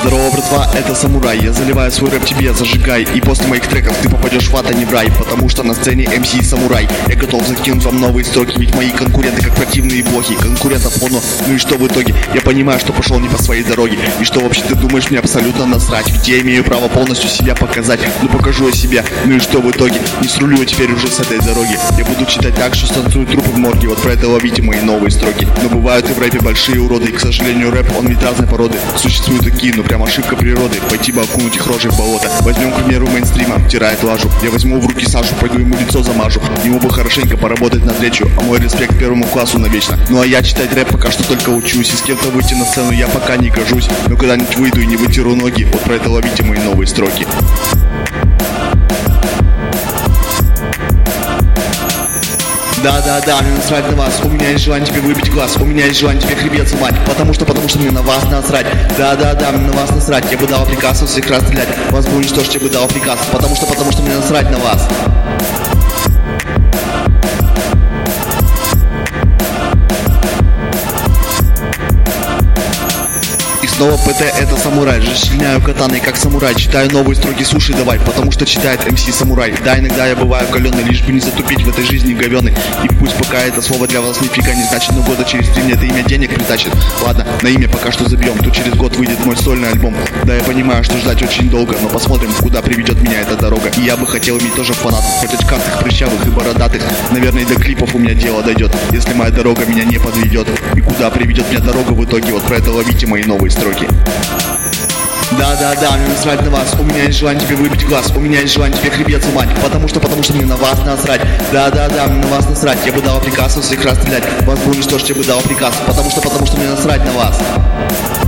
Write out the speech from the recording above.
Здорово, братва, это Самурай. Я заливаю свой рэп тебе, зажигай. И после моих треков ты попадешь в ад, а не в рай. Потому что на сцене MC Самурай. Я готов закинуть вам новые строки. Ведь мои конкуренты как противные блохи. Конкурентов полно, ну и что в итоге? Я понимаю, что пошел не по своей дороге. И что вообще ты думаешь, мне абсолютно насрать. Ведь я имею право полностью себя показать. Ну покажу я себя, ну и что в итоге? Не срулю я теперь уже с этой дороги. Я буду читать так, что станцуют трупы в морге. Вот про это ловите мои новые строки. Но бывают и в рэпе большие уроды. И, к сожалению, рэп, он ведь разной породы. Существуют такие, ну прям ошибка природы. Пойти бы окунуть их рожей в болото. Возьмем, к примеру, мейнстрима, втирает лажу. Я возьму в руки Сашу, пойду ему лицо замажу. Ему бы хорошенько поработать над речью. А мой респект первому классу навечно. Ну а я читать рэп пока что только учусь. И с кем-то выйти на сцену я пока не гожусь. Но когда-нибудь выйду и не вытиру ноги. Вот про это ловите мои новые строки. Да, мне насрать на вас. У меня есть желание тебе выбить глаз. У меня есть желание тебе хребет сломать. Потому что мне на вас насрать. Да, мне на вас насрать. Я бы дал приказ всех расстрелять. Вас бы уничтожить, я бы дал приказ. Потому что мне насрать на вас. Снова ПТ, это Самурай. Расчленяю катаной, как самурай. Читаю новые строки, слушай давай. Потому что читает MC Самурай. Да, иногда я бываю каленый, лишь бы не затупить в этой жизни говёной. И пусть пока это слово для вас нифига не значит, но года через 3 мне это имя денег притащит. Ладно, на имя пока что забьем. То через год выйдет мой сольный альбом. Да, я понимаю, что ждать очень долго, но посмотрим, куда приведет меня эта дорога. И я бы хотел иметь тоже фанатов, хоть очкастых, прыщавых и бородатых. Наверное, и до клипов у меня дело дойдет, если моя дорога меня не подведет. И куда приведет меня дорога в итоге? Вот про это ловите мои новые строки. Да, мне насрать на вас. У меня есть желание тебе выбить глаз. У меня есть желание тебе хребет сломать. Потому что мне на вас насрать. Да, мне на вас насрать. Я бы дал приказ всех расстрелять. Вас бы уничтожить, я бы дал приказ. Потому что мне насрать на вас.